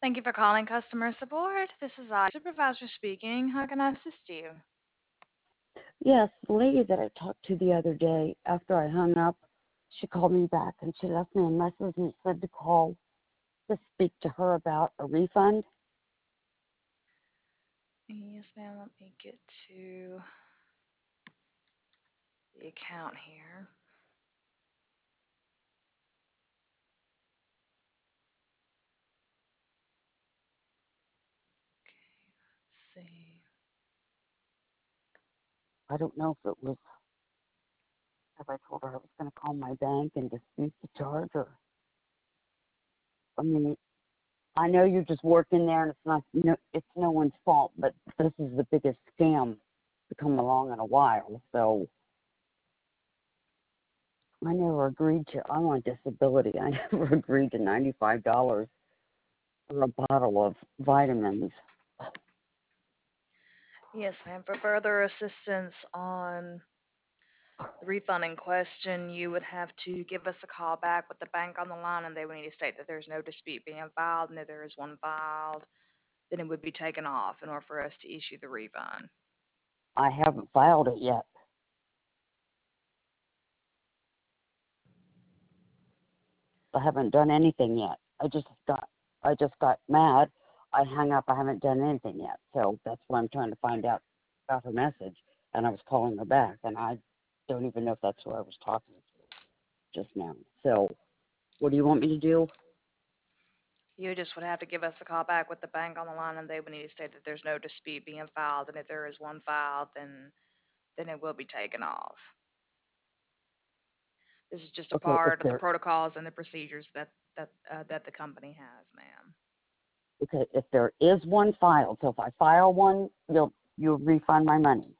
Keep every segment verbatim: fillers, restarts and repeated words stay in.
Thank you for calling customer support. This is our supervisor speaking. How can I assist you? Yes, the lady that I talked to the other day, after I hung up, she called me back and she left me a message and said to call to speak to her about a refund. Yes, ma'am. Let me get to the account here. Okay, let's see. I don't know if it was if I told her I was going to call my bank and dispute the charge, or I mean, I know you're just working there and it's not no, it's no one's fault, but this is the biggest scam to come along in a while. So I never agreed to. I'm on disability. I never agreed to ninety-five dollars for a bottle of vitamins. Yes, ma'am. For further assistance on the refund in question, you would have to give us a call back with the bank on the line, and they would need to state that there's no dispute being filed, and if there is one filed, then it would be taken off in order for us to issue the refund. I haven't filed it yet. I haven't done anything yet. I just got I just got mad. I hung up. I haven't done anything yet. So that's why I'm trying to find out about her message. And I was calling her back, and I don't even know if that's who I was talking to just now. So what do you want me to do? You just would have to give us a call back with the bank on the line, and they would need to state that there's no dispute being filed, and if there is one filed, then then it will be taken off. This is just a Okay, if part of the there protocols and the procedures that that uh, that the company has, ma'am. okay if there is one filed, so if I file one, you'll you'll refund my money.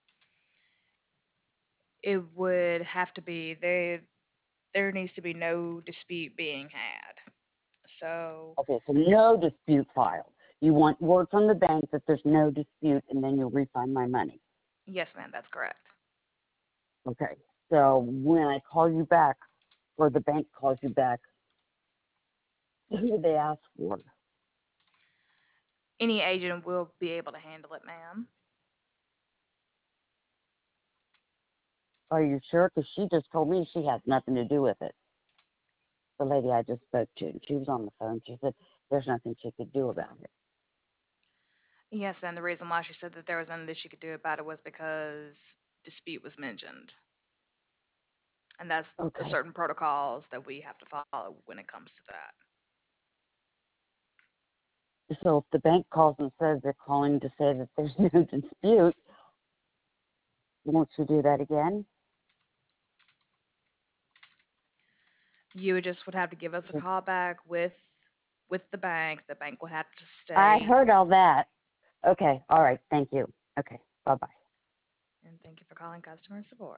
It would have to be there. There needs to be no dispute being had. So Okay, so no dispute filed. You want word from the bank that there's no dispute, and then you'll refund my money. yes, ma'am, that's correct. Okay. So when I call you back, or the bank calls you back, who do they ask for? Any agent will be able to handle it, ma'am. Are you sure? Because she just told me she has nothing to do with it. The lady I just spoke to, and she was on the phone. She said there's nothing she could do about it. Yes, and the reason why she said that there was nothing that she could do about it was because dispute was mentioned. And that's the Okay. certain protocols that we have to follow when it comes to that. So if the bank calls and says they're calling to say that there's no dispute, won't you do that again? You just would have to give us a call back with with the bank. The bank would have to I state, heard all that. Okay. All right. Thank you. Okay. Bye bye. and thank you for calling customer support.